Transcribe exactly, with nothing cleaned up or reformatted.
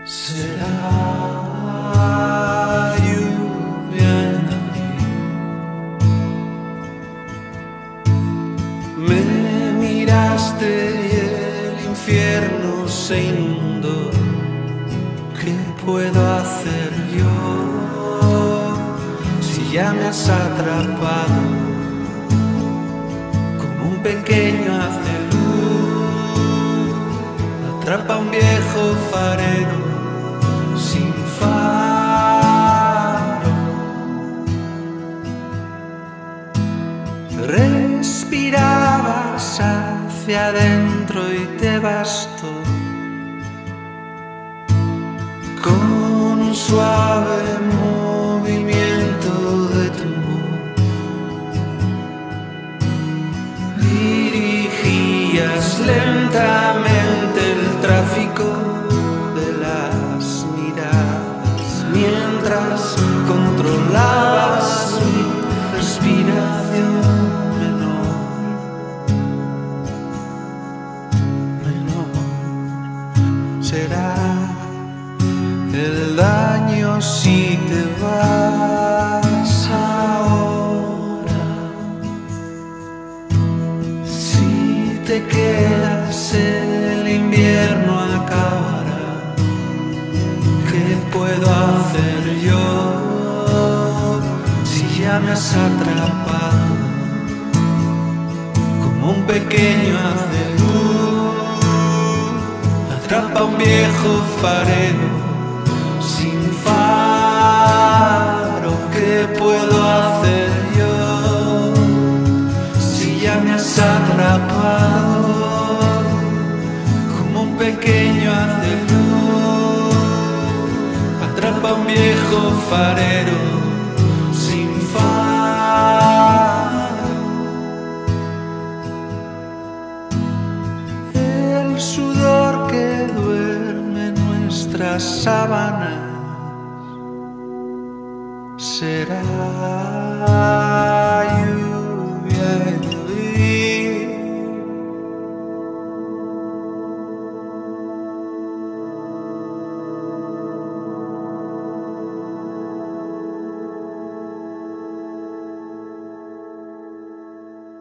Será lluvia en abril. Me miraste y el infierno se inundó. ¿Qué puedo hacer yo si ya me has atrapado como un pequeño haz de luz? Atrapa un viejo farero sin faro. Respirabas hacia adentro y te bastó con un suave movimiento de tu voz. Dirigías lentamente el tráfico de las miradas mientras controlabas mi respiración menor, menor. Será el daño si te vas ahora. Si te quedas el invierno acabará. ¿Qué puedo hacer yo si ya me has atrapado como un pequeño haz de luz? Atrapa un viejo farero sin faro. ¿Qué puedo hacer yo si ya me has atrapado como un pequeño haz de luz? Atrapa un viejo farero sin faro. El sudor que duerme en nuestras sábanas será